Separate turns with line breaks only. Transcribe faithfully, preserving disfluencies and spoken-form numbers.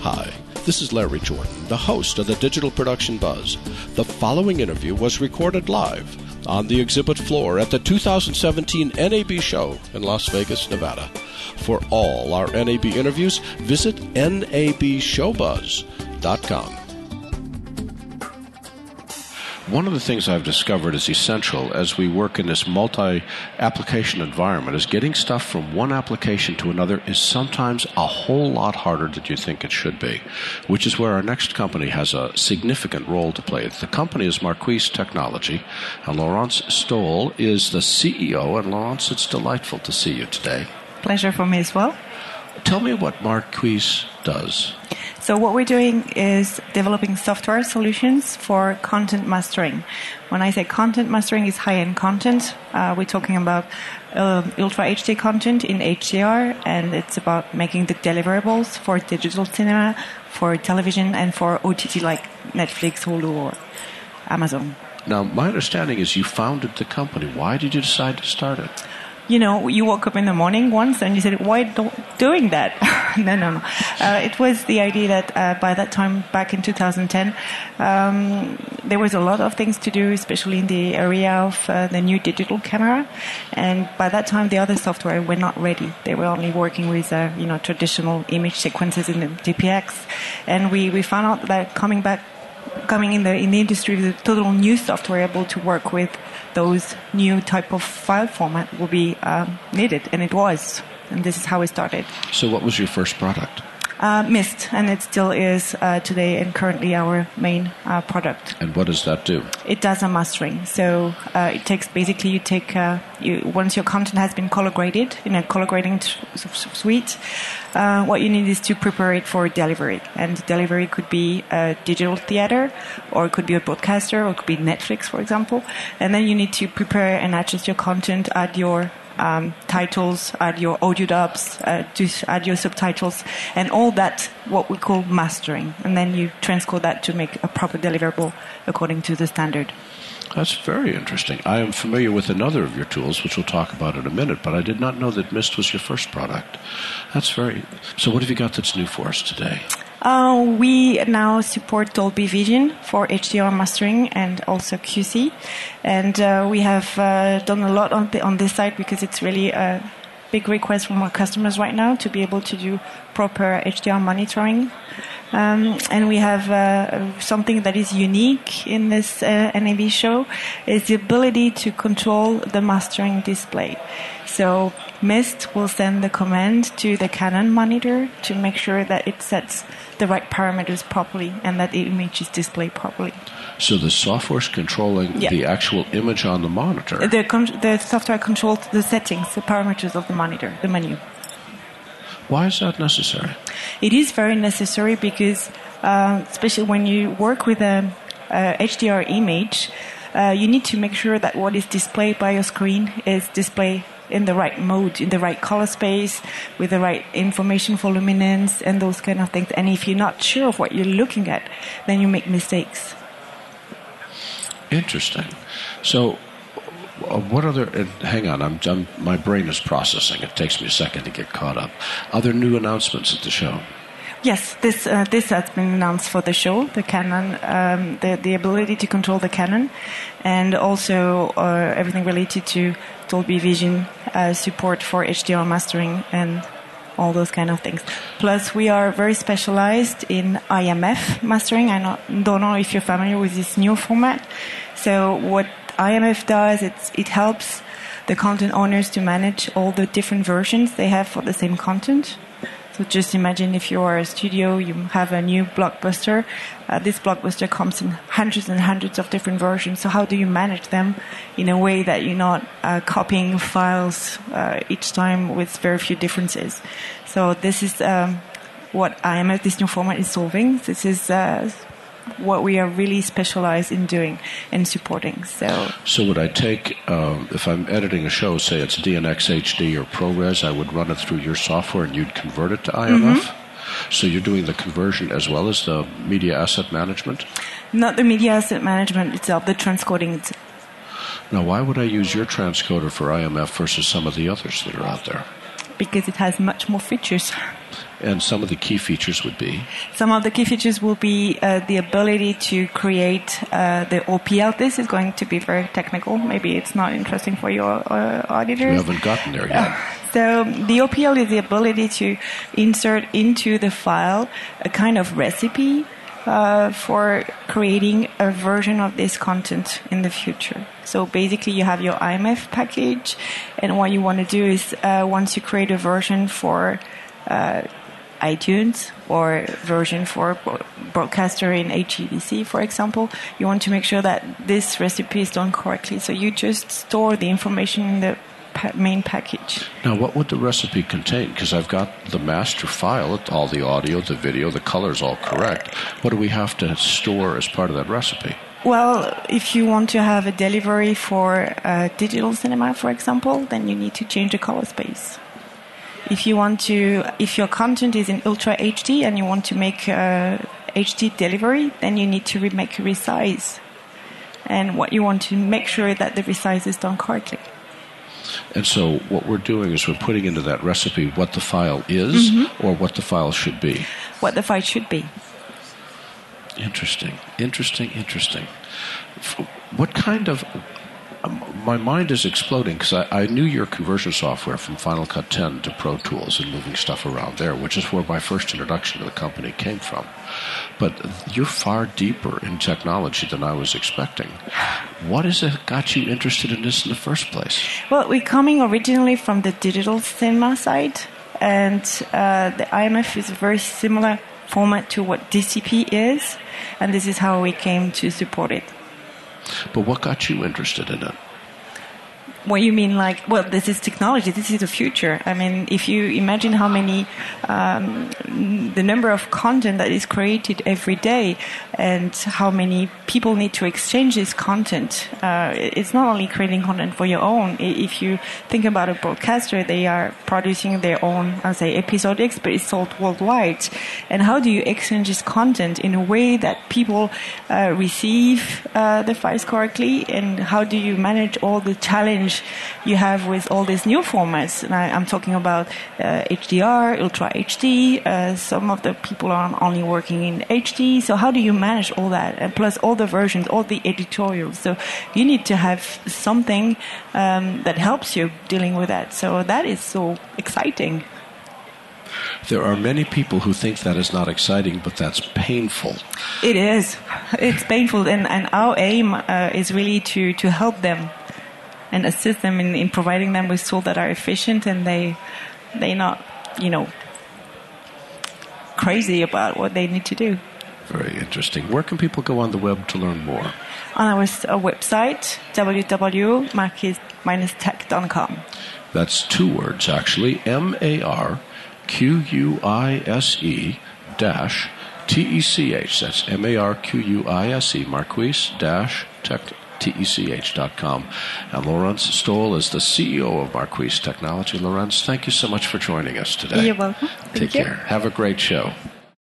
Hi, this is Larry Jordan, the host of the Digital Production Buzz. The following interview was recorded live on the exhibit floor at the two thousand seventeen N A B show in Las Vegas, Nevada. For all our N A B interviews, visit N A B show buzz dot com. One of the things I've discovered is essential as we work in this multi-application environment is getting stuff from one application to another is sometimes a whole lot harder than you think it should be, which is where our next company has a significant role to play. The company is Marquise Technology, and Laurence Stoll is the C E O. And Laurence, it's delightful to see you today.
Pleasure for me as well.
Tell me what Marquise does.
So what we're doing is developing software solutions for content mastering. When I say content mastering, is high-end content. Uh, we're talking about uh, Ultra H D content in H D R, and it's about making the deliverables for digital cinema, for television, and for O T T like Netflix, Hulu, or Amazon.
Now, my understanding is you founded the company. Why did you decide to start it?
You know, you woke up in the morning once and you said, why don't doing that? no, no, no. Uh, it was the idea that uh, by that time, back in two thousand ten, um, there was a lot of things to do, especially in the area of uh, the new digital camera. And by that time, the other software were not ready. They were only working with, uh, you know, traditional image sequences in the D P X. And we, we found out that coming back, coming in the in the industry with a total new software able to work with those new type of file format will be um, needed, and it was. And this is how we started.
So what was your first product?
Uh, Mist, and it still is uh, today and currently our main uh, product.
And what does that do?
It does a mastering. So uh, it takes, basically you take, uh, you, once your content has been color graded in a color grading t- suite, uh, what you need is to prepare it for delivery. And delivery could be a digital theater, or it could be a broadcaster, or it could be Netflix, for example. And then you need to prepare and adjust your content, add your Um, titles, add your audio dubs, uh, to add your subtitles, and all that, what we call mastering. And then you transcode that to make a proper deliverable according to the standard.
That's very interesting. I am familiar with another of your tools, which we'll talk about in a minute, but I did not know that Mist was your first product. That's very... So what have you got that's new for us today?
Uh, we now support Dolby Vision for H D R mastering and also Q C. And uh, we have uh, done a lot on, the, on this side because it's really a big request from our customers right now to be able to do proper H D R monitoring. Um, and we have uh, something that is unique in this uh, N A B show is the ability to control the mastering display. So Mist will send the command to the Canon monitor to make sure that it sets the right parameters properly and that the image is displayed properly.
So the software's controlling yeah. the actual image on the monitor?
The, con- the software controls the settings, the parameters of the monitor, the menu.
Why is that necessary?
It is very necessary because, uh, especially when you work with a, a H D R image, uh, you need to make sure that what is displayed by your screen is displayed in the right mode, in the right color space, with the right information for luminance and those kind of things. And if you're not sure of what you're looking at, then you make mistakes.
Interesting. So, uh, what other... Uh, hang on, I'm, I'm, my brain is processing. It takes me a second to get caught up. Are there new announcements at the show?
Yes, this uh, this has been announced for the show, the Canon, um, the, the ability to control the Canon, and also uh, everything related to Dolby Vision, uh, support for H D R mastering, and all those kind of things. Plus, we are very specialized in I M F mastering. I not, don't know if you're familiar with this new format. So what I M F does, it's, it helps the content owners to manage all the different versions they have for the same content. So just imagine if you are a studio, you have a new blockbuster. Uh, this blockbuster comes in hundreds and hundreds of different versions. So how do you manage them in a way that you're not uh, copying files uh, each time with very few differences? So this is um, what I M F, this new format, is solving. This is uh, what we are really specialized in doing and supporting. So,
so would I take, um, if I'm editing a show, say it's D N X H D or ProRes, I would run it through your software and you'd convert it to I M F? Mm-hmm. So you're doing the conversion as well as the media asset management?
Not the media asset management itself, the transcoding itself.
Now, why would I use your transcoder for I M F versus some of the others that are out there?
Because it has much more features.
And some of the key features would be?
Some of the key features will be uh, the ability to create uh, the O P L. This is going to be very technical. Maybe it's not interesting for your uh, auditors.
You haven't gotten there yet.
Uh, so the O P L is the ability to insert into the file a kind of recipe Uh, for creating a version of this content in the future. So basically you have your I M F package, and what you want to do is uh, once you create a version for uh, iTunes or version for Broadcaster in H E V C, for example, you want to make sure that this recipe is done correctly. So you just store the information in the main package.
Now, what would the recipe contain? Because I've got the master file, all the audio, the video, the color's all correct. What do we have to store as part of that recipe?
Well, if you want to have a delivery for uh, digital cinema, for example, then you need to change the color space. If you want to, if your content is in Ultra H D and you want to make uh, H D delivery, then you need to re- make a resize. And what you want to make sure that the resize is done correctly.
And so what we're doing is we're putting into that recipe what the file is mm-hmm. or what the file should be.
What the file should be.
Interesting, interesting, interesting. What kind of... Um, my mind is exploding because I, I knew your conversion software from Final Cut ten to Pro Tools and moving stuff around there, which is where my first introduction to the company came from. But you're far deeper in technology than I was expecting. What is it got you interested in this in the first place?
Well, we're coming originally from the digital cinema side, and uh, the I M F is a very similar format to what D C P is, and this is how we came to support it.
But what got you interested in it?
What you mean, like, well, this is technology, this is the future. I mean, if you imagine how many, um, the number of content that is created every day and how many people need to exchange this content, uh, it's not only creating content for your own. If you think about a broadcaster, they are producing their own, I'll say, episodics, but it's sold worldwide. And how do you exchange this content in a way that people uh, receive uh, the files correctly? And how do you manage all the challenge you have with all these new formats? And I, I'm talking about uh, H D R, Ultra H D. Uh, some of the people are only working in H D. So how do you manage all that? And plus all the versions, all the editorials. So you need to have something um, that helps you dealing with that. So that is so exciting.
There are many people who think that is not exciting, but that's painful.
It is. It's painful. And, and our aim uh, is really to, to help them and assist them in, in providing them with tools that are efficient and they they not, you know, crazy about what they need to do.
Very interesting. Where can people go on the web to learn more?
On our, our website, w w w dot marquise dash tech dot com.
That's two words, actually. M A R Q U I S E dash T E C H. That's M A R Q U I S E, Marquise dash tech T E C H dot com. And Laurence Stoll is the C E O of Marquise Technology. Laurence, thank you so much for joining us today.
You're welcome.
Take
Thank you.
care. Have a great show.